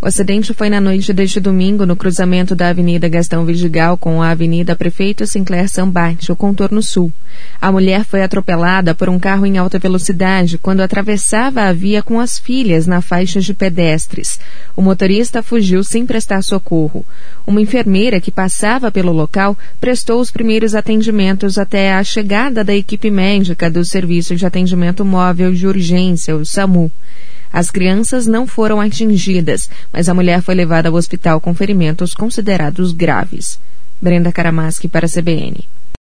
O acidente foi na noite deste domingo no cruzamento da Avenida Gastão Vidigal com a Avenida Prefeito Sinclair Sambate, o contorno sul. A mulher foi atropelada por um carro em alta velocidade quando atravessava a via com as filhas na faixa de pedestres. O motorista fugiu sem prestar socorro. Uma enfermeira que passava pelo local prestou os primeiros atendimentos até a chegada da equipe médica do Serviço de Atendimento Móvel de Urgência, o SAMU. As crianças não foram atingidas, mas a mulher foi levada ao hospital com ferimentos considerados graves. Brenda Karamaschi para a CBN.